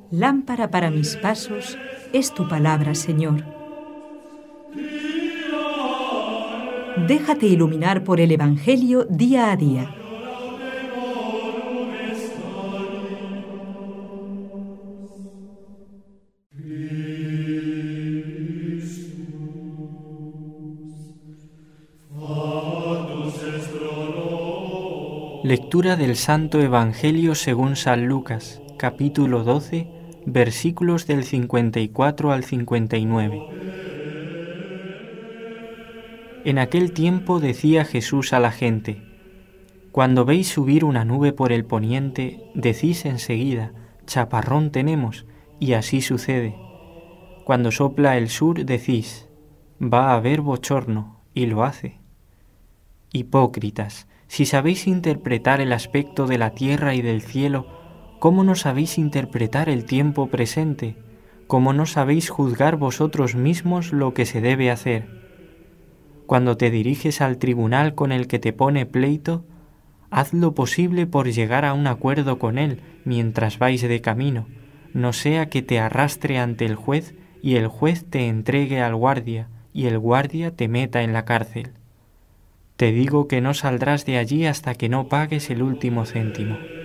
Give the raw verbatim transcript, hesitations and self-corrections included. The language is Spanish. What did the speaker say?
Lámpara para mis pasos es tu palabra, Señor. Déjate iluminar por el Evangelio día a día. Lectura del Santo Evangelio según San Lucas, capítulo doce, versículos del cincuenta y cuatro al cincuenta y nueve. En aquel tiempo decía Jesús a la gente: Cuando veis subir una nube por el poniente, decís enseguida: chaparrón tenemos, y así sucede. Cuando sopla el sur, decís: va a haber bochorno, y lo hace. Hipócritas, si sabéis interpretar el aspecto de la tierra y del cielo, ¿cómo no sabéis interpretar el tiempo presente? ¿Cómo no sabéis juzgar vosotros mismos lo que se debe hacer? Cuando te diriges al tribunal con el que te pone pleito, haz lo posible por llegar a un acuerdo con él mientras vais de camino, no sea que te arrastre ante el juez y el juez te entregue al guardia y el guardia te meta en la cárcel. Te digo que no saldrás de allí hasta que no pagues el último céntimo.